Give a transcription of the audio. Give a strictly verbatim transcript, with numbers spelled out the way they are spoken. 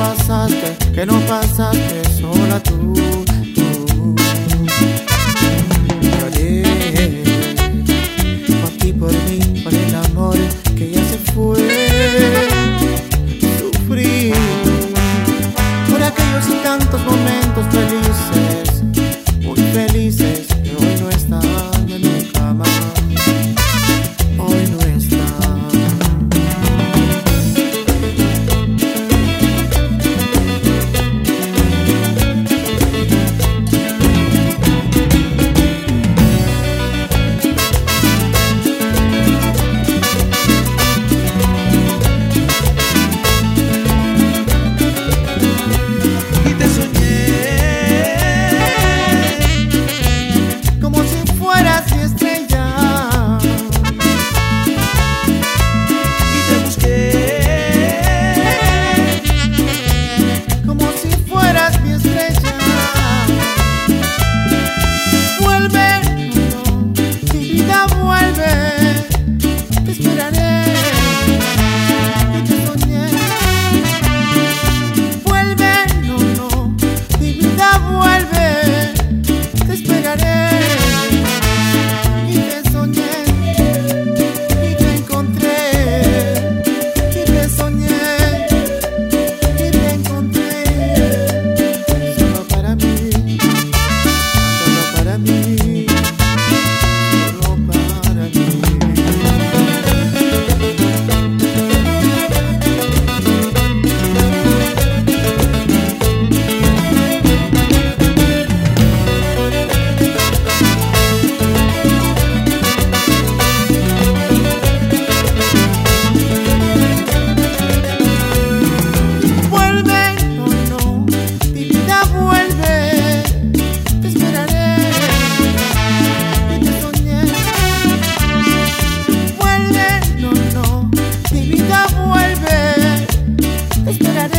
pasaste, que no pasaste sola tú, tú. Lloré por ti, por mí, por el amor que ya se fue. Sufrí por aquellos y tantos momentos felices, muy felices, que hoy no están, ya nunca más. Hoy no están. Esperaré.